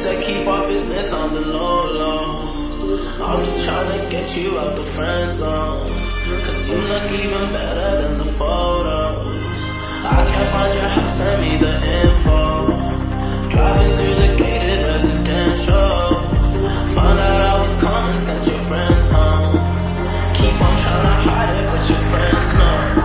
said keep our business on the low low. I'm just trying to get you out the friend zone, cause you look even better than the photos. I can't find your house, send me the info. Driving through the gated residential, found out I was coming, sent your friends home. Keep on trying to hide it, but your friends know.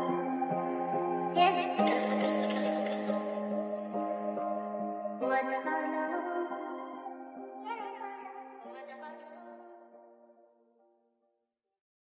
What